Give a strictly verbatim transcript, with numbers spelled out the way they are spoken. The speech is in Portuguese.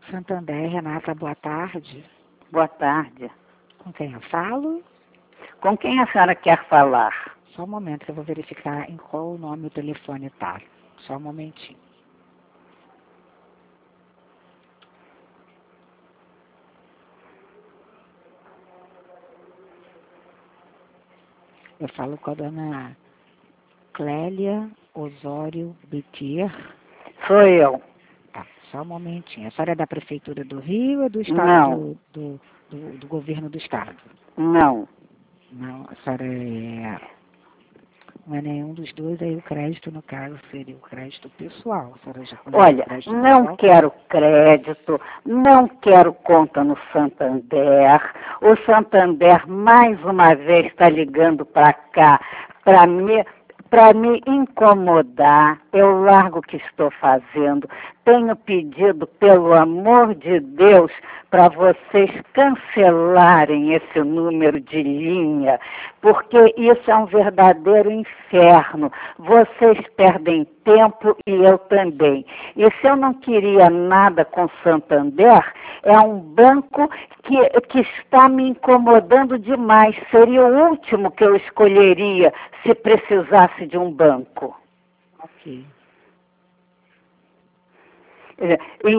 Santander, Renata, boa tarde. Boa tarde. Com quem eu falo? Com quem a senhora quer falar? Só um momento que eu vou verificar em qual nome o telefone está. Só um momentinho. Eu falo com a dona Clélia Osório Betir. Sou eu. Tá, só um momentinho. A senhora é da Prefeitura do Rio ou do Estado? Não. Do, do, do, do Governo do Estado? Não. Não, a senhora é... Não é nenhum dos dois, aí o crédito, no caso, seria o crédito pessoal. A senhora já conhece Olha, o crédito não pessoal? quero crédito, não quero conta no Santander. O Santander, mais uma vez, está ligando para cá para me, para me incomodar. Eu largo o que estou fazendo. Tenho pedido, pelo amor de Deus, para vocês cancelarem esse número de linha, porque isso é um verdadeiro inferno. Vocês perdem tempo e eu também. E se eu não queria nada com Santander, é um banco que, que está me incomodando demais. Seria o último que eu escolheria se precisasse de um banco. Ok. É,